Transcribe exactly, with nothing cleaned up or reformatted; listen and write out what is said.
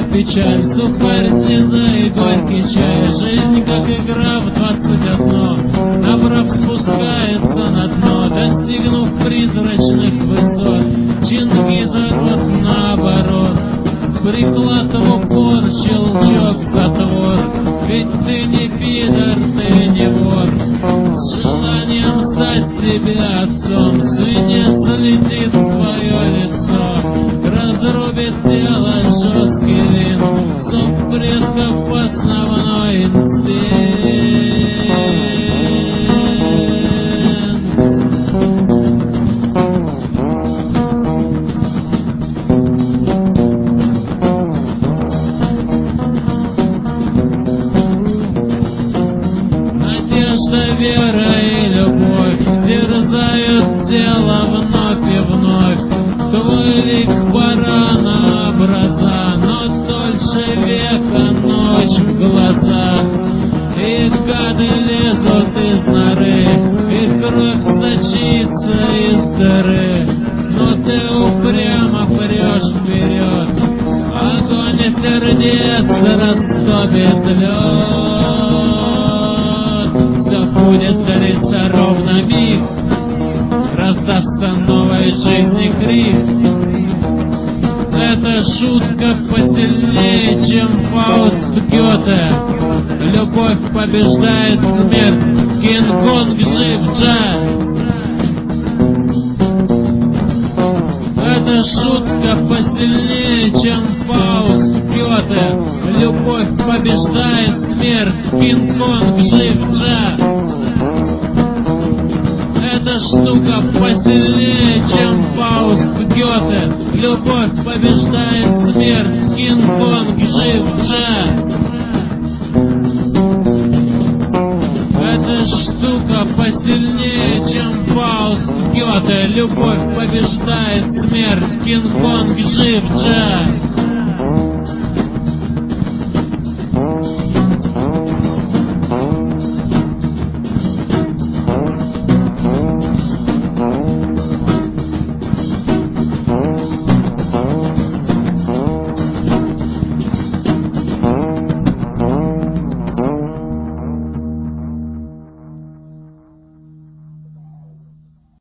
печаль, сухарь, слеза и горький чай. Жизнь, как игра в двадцать одно, набрав, спускается на дно, достигнув призрачных высот. Чингиза-род наоборот, приклад в упор, щелчок затвор. Ведь ты не пидор, ты не вор. С желанием стать тебе отцом свинец летит в твое лицо, разрубит тело жесткий вин, зуб предков основной инстинкт. Надежда, вера и любовь терзают тело вновь и вновь. Твой лик барана образа, но дольше века ночь в глазах. И гады лезут из норы, и кровь сочится из дыры. Но ты упрямо прешь вперед, огонь сердец растопит лед. Все будет длиться ровно миг, раздастся новой жизни крик. Эта шутка посильнее, чем Фауст Гёте. Любовь побеждает смерть, Кинг-Конг жив, Джа. Эта шутка посильнее, чем Фауст Гёте. Любовь побеждает смерть, Кинг-Конг жив, Джа. Эта штука посильнее, чем Фауст Гёте. Любовь побеждает смерть, Кинг-Конг жив, Джа. Эта штука посильнее, чем Фауст Гёте. Любовь побеждает смерть, Кинг-Конг жив, Джа.